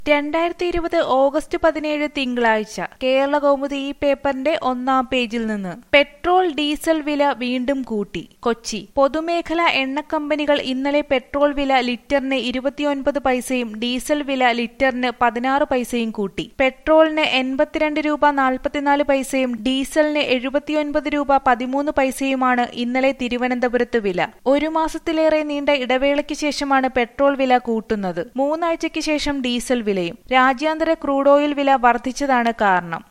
2020 August 17 തിങ്കളാഴ്ച കേരളകൗമുദി ഈ പേപ്പറിന്റെ ഒന്നാം പേജിൽ നിന്ന് പെട്രോൾ ഡീസൽ വില വീണ്ടും കൂട്ടി. കൊച്ചി പൊതുമേഖലാ എണ്ണക്കമ്പനികൾ ഇന്നലെ പെട്രോൾ വില ലിറ്ററിന് 29 പൈസയും ഡീസൽ വില ലിറ്ററിന് 16 പൈസയും കൂട്ടി. പെട്രോളിന് 82 രൂപ 44 പൈസയും ഡീസലിന് 79 രൂപ 13 പൈസയുമാണ് ഇന്നലെ തിരുവനന്തപുരത്ത് വില. ഒരു മാസത്തിലേറെ നീണ്ട ഇടവേളയ്ക്ക് ശേഷമാണ് പെട്രോൾ വില കൂട്ടുന്നത്. 3 ആഴ്ചയ്ക്ക് ശേഷം ഡീസൽ വിലയും. രാജ്യാന്തര ക്രൂഡ് ഓയിൽ വില വർദ്ധിച്ചതാണ് കാരണം.